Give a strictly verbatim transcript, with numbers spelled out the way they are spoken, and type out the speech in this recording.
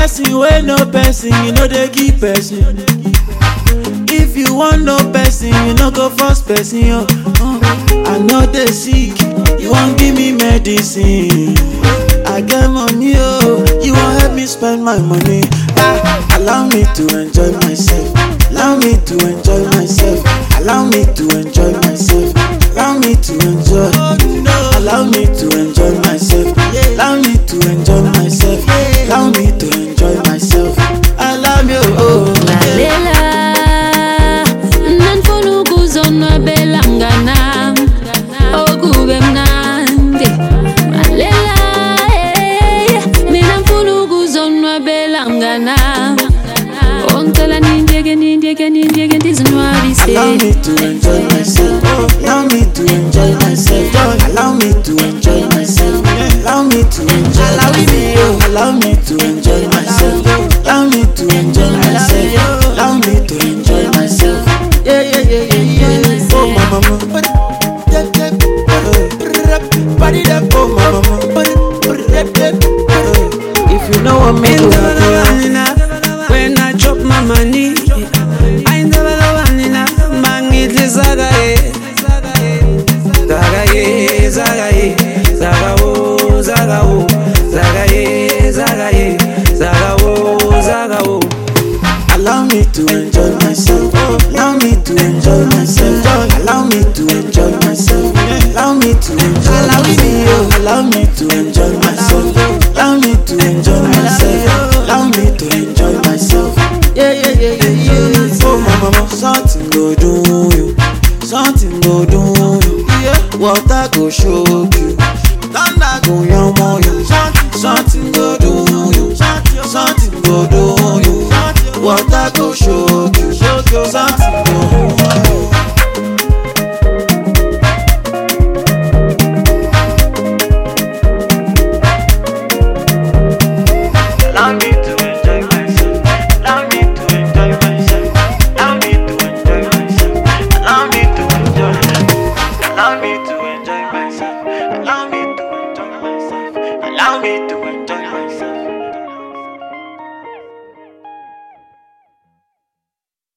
person wey no person, you know they give person. If you want no person, you no go force person. Oh, oh. I know they sick, you won't give me medicine. I get money, oh, you won't help me spend my money. Ah, allow me to enjoy myself. Allow me to enjoy myself. Allow me to enjoy myself. Allow me to enjoy. Allow me to enjoy myself. Allow me to enjoy myself. Allow me to enjoy myself. Allow me, oh, Malela, nanfunu kuzonwa belangana, okube mnandi. Malela, eh, mina mfunu kuzonwa belangana. Ongela nindege nindege nindege ndizinwabise. allow me to enjoy myself. Allow me to enjoy myself. Allow me to enjoy myself. Allow me to enjoy. Allow me to enjoy myself. Allow me to enjoy myself. Allow me to enjoy myself. Yeah, yeah, yeah, yeah, yeah. Oh, my mama. Oh, my mama. If you know what me do, when I drop my money, I never love Anina. Mangitli zagaye, zagaye, zagaye, zagao, zagao, zagaye, zagaye, zagao, zagao. allow me to enjoy myself. Allow me to enjoy myself. Allow me to enjoy myself. Allow me to enjoy myself. Allow me to enjoy myself. Allow me to enjoy myself. Allow me to enjoy myself. Yeah, yeah, yeah, yeah, yeah. Oh, my mama, something go do you. Something go do you. Water go show you. Thunder go yamo you. Something go do you. Something go do you. Water go show you. Something